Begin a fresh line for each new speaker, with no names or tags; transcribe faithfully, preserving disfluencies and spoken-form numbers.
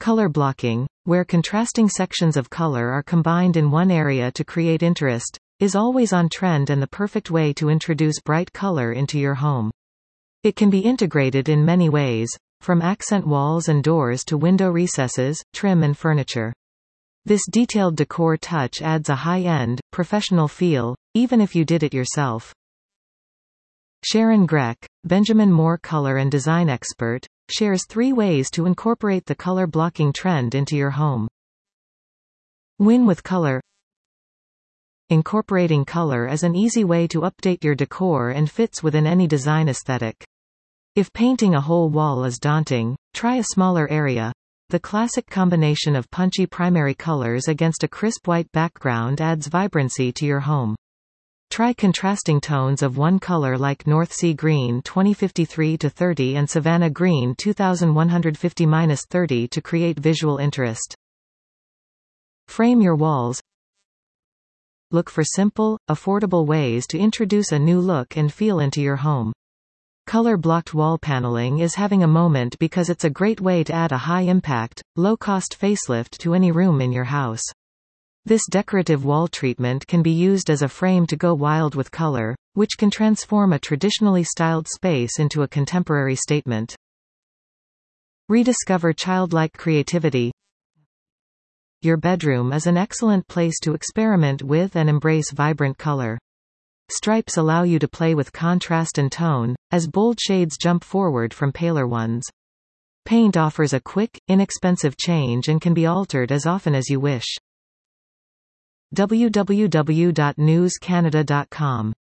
Color blocking, where contrasting sections of color are combined in one area to create interest, is always on trend and the perfect way to introduce bright color into your home. It can be integrated in many ways, from accent walls and doors to window recesses, trim and furniture. This detailed decor touch adds a high-end, professional feel, even if you did it yourself. Sharon Grech, Benjamin Moore color and design expert, shares three ways to incorporate the color blocking trend into your home. Win with color. Incorporating color is an easy way to update your decor and fits within any design aesthetic. If painting a whole wall is daunting, try a smaller area. The classic combination of punchy primary colors against a crisp white background adds vibrancy to your home. Try contrasting tones of one color like North Sea Green twenty fifty-three to thirty and Savannah Green two thousand one hundred fifty to thirty to create visual interest. Frame your walls. Look for simple, affordable ways to introduce a new look and feel into your home. Color-blocked wall paneling is having a moment because it's a great way to add a high-impact, low-cost facelift to any room in your house. This decorative wall treatment can be used as a frame to go wild with color, which can transform a traditionally styled space into a contemporary statement. Rediscover childlike creativity. Your bedroom is an excellent place to experiment with and embrace vibrant color. Stripes allow you to play with contrast and tone, as bold shades jump forward from paler ones. Paint offers a quick, inexpensive change and can be altered as often as you wish. w w w dot news canada dot com